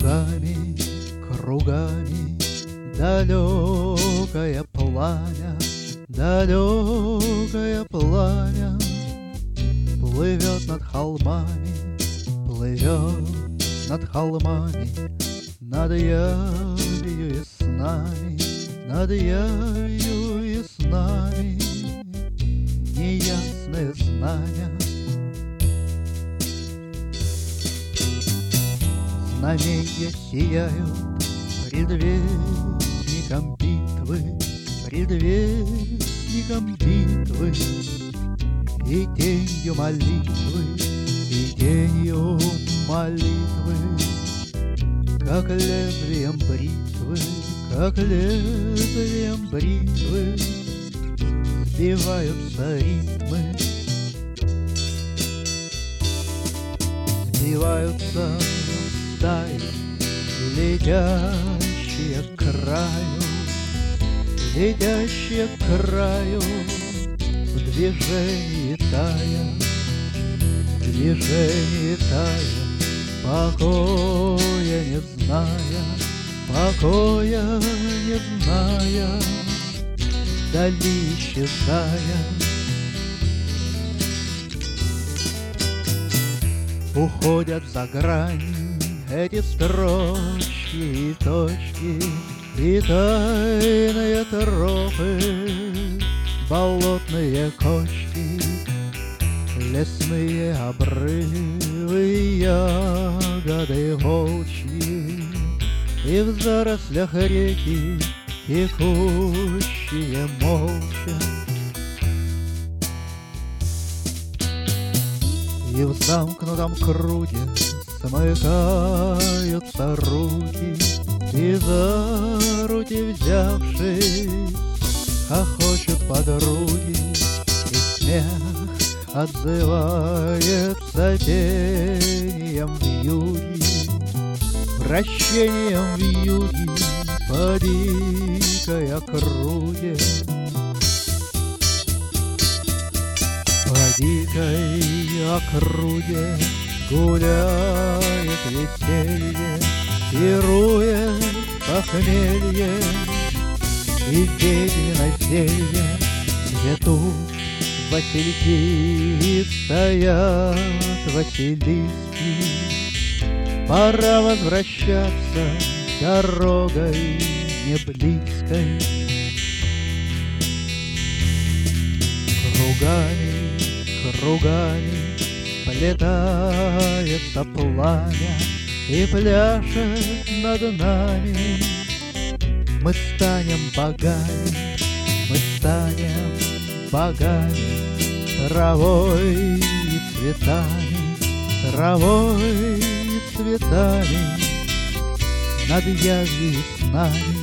Кругами, кругами далекое пламя, далекое пламя плывет над холмами, плывет над холмами, над явью и снами, над явью и снами неясное знамя. Знамения сияют предвестником битвы, предвестником битвы, и тенью молитвы, и тенью молитвы, как лезвием бритвы, как лезвием бритвы сбиваются ритмы, сбиваются стаи, летящие к краю, летящие к краю, в движении тая, в движении тая, покоя не зная, покоя не зная, вдали исчезая. Уходят за грань эти строчки и точки, и тайные тропы, болотные кочки, лесные обрывы, ягоды волчьи, и в зарослях реки, текущие молча, и в замкнутом круге смыкаются руки, и за руки взявшись хохочут подруги, и смех отзывается пением вьюги, вращением вьюги по дикой округе, по дикой округе гуляет веселье, пирует похмелье, и ведьмино зелье, где тут васильки стоят, василиски. Пора возвращаться дорогой неблизкой. Кругами, кругами сплетается пламя и пляшет над нами. Мы станем богами, мы станем богами, травой и цветами, травой и цветами, над явью и снами.